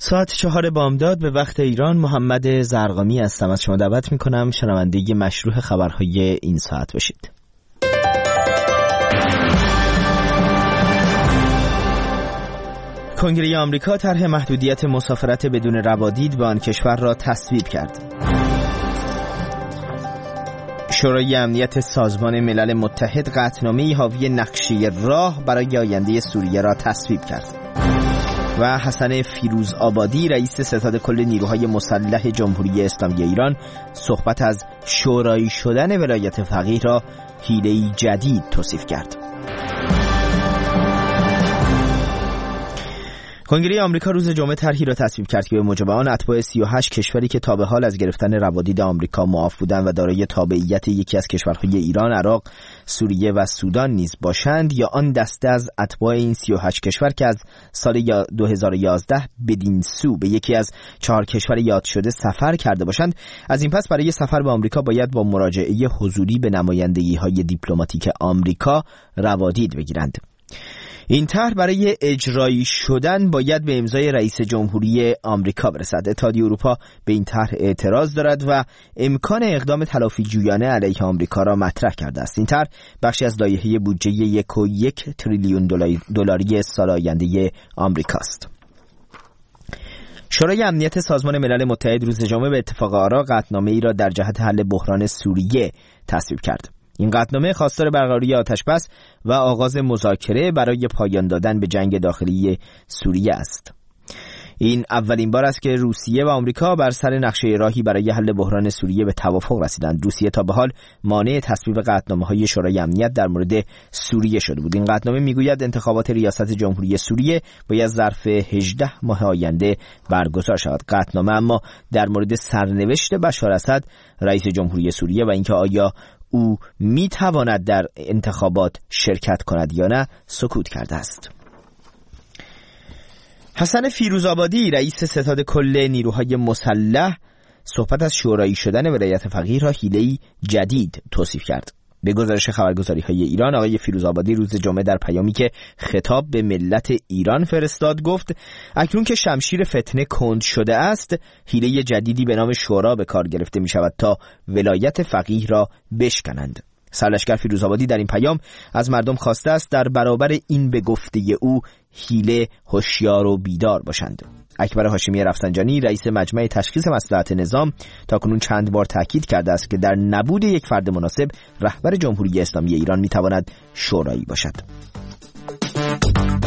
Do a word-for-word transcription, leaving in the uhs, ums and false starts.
ساعت چهار بامداد به وقت ایران. محمد زرقامی هستم، از شما دعوت میکنم شنونده مشروع خبرهای این ساعت باشید. کنگره آمریکا طرح محدودیت مسافرت بدون روادید به آن کشور را تصویب کرد. شورای امنیت سازمان ملل متحد قطعنامه‌ای حاوی نقشه راه برای آینده سوریه را تصویب کرد. و حسن فیروزآبادی رئیس ستاد کل نیروهای مسلح جمهوری اسلامی ایران صحبت از شورایی شدن ولایت فقیه را حیله‌ای جدید توصیف کرد. کنگره آمریکا روز جمعه طرحی را تصویب کرد که به موجب آن اتباع سی و هشت کشوری که تا به حال از گرفتن روادید آمریکا معاف بودند و دارای تابعیت یکی از کشورهای ایران، عراق، سوریه و سودان نیز باشند، یا آن دسته از اتباع این سی و هشت کشور که از سال دو هزار و یازده بدین سو به یکی از چهار کشور یاد شده سفر کرده باشند، از این پس برای سفر به آمریکا باید با مراجعه حضوری به نمایندگی‌های دیپلماتیک آمریکا روادید بگیرند. این طرح برای اجرایی شدن باید به امضای رئیس جمهوری آمریکا برسد. اتحادیه اروپا به این طرح اعتراض دارد و امکان اقدام تلافی جویانه علیه آمریکا را مطرح کرده است. این طرح بخشی از لایحه بودجه یک و یک تریلیون دلاری سال آینده آمریکاست. شورای امنیت سازمان ملل متحد روز جمعه به اتفاق آرا قطعنامه‌ای را در جهت حل بحران سوریه تصویب کرد. این قطعنامه خواستار برقراری آتشبس و آغاز مذاکره برای پایان دادن به جنگ داخلی سوریه است. این اولین بار است که روسیه و آمریکا بر سر نقشه راهی برای حل بحران سوریه به توافق رسیدند. روسیه تا به حال مانع تصویب قطعنامه‌های شورای امنیت در مورد سوریه شده بود. این قطعنامه میگوید انتخابات ریاست جمهوری سوریه باید ظرف هجده ماه آینده برگزار شود. قطعنامه اما در مورد سرنوشت بشار اسد رئیس جمهوری سوریه و اینکه آیا او می تواند در انتخابات شرکت کند یا نه سکوت کرده است. حسن فیروزآبادی رئیس ستاد کل نیروهای مسلح صحبت از شورایی شدن ولایت فقیه را حیله‌ای جدید توصیف کرد. به گزارش خبرگزاری‌های ایران، آقای فیروزآبادی روز جمعه در پیامی که خطاب به ملت ایران فرستاد گفت اکنون که شمشیر فتنه کند شده است، حیله جدیدی به نام شورا به کار گرفته می شود تا ولایت فقیه را بشکنند. سرلشکر فیروزآبادی در این پیام از مردم خواسته است در برابر این به گفته او حیله هوشیار و بیدار باشند. اکبر هاشمی رفسنجانی رئیس مجمع تشخیص مصلحت نظام تاکنون چند بار تاکید کرده است که در نبود یک فرد مناسب رهبر جمهوری اسلامی ایران میتواند شورایی باشد.